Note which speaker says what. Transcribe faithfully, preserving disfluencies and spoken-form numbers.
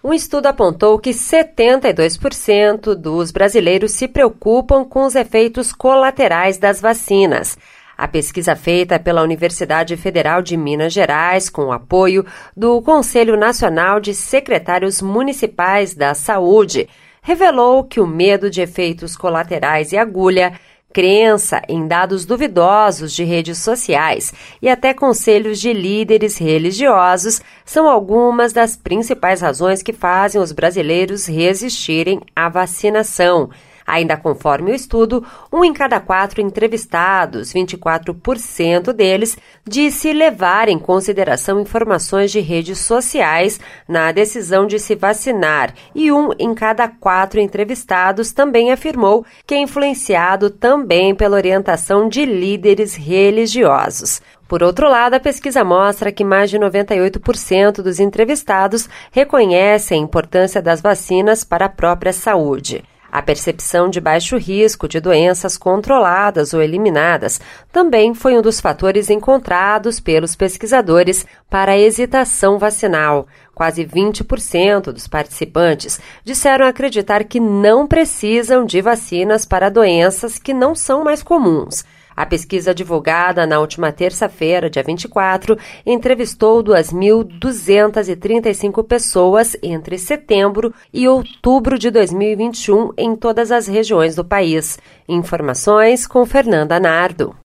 Speaker 1: Um estudo apontou que setenta e dois por cento dos brasileiros se preocupam com os efeitos colaterais das vacinas. A pesquisa feita pela Universidade Federal de Minas Gerais, com o apoio do Conselho Nacional de Secretários Municipais da Saúde, revelou que o medo de efeitos colaterais e agulha, crença em dados duvidosos de redes sociais e até conselhos de líderes religiosos são algumas das principais razões que fazem os brasileiros resistirem à vacinação. Ainda conforme o estudo, um em cada quatro entrevistados, vinte e quatro por cento deles, disse levar em consideração informações de redes sociais na decisão de se vacinar, e um em cada quatro entrevistados também afirmou que é influenciado também pela orientação de líderes religiosos. Por outro lado, a pesquisa mostra que mais de noventa e oito por cento dos entrevistados reconhecem a importância das vacinas para a própria saúde. A percepção de baixo risco de doenças controladas ou eliminadas também foi um dos fatores encontrados pelos pesquisadores para a hesitação vacinal. Quase vinte por cento dos participantes disseram acreditar que não precisam de vacinas para doenças que não são mais comuns. A pesquisa divulgada na última terça-feira, dia vinte e quatro, entrevistou duas mil duzentas e trinta e cinco pessoas entre setembro e outubro de dois mil e vinte e um em todas as regiões do país. Informações com Fernanda Nardo.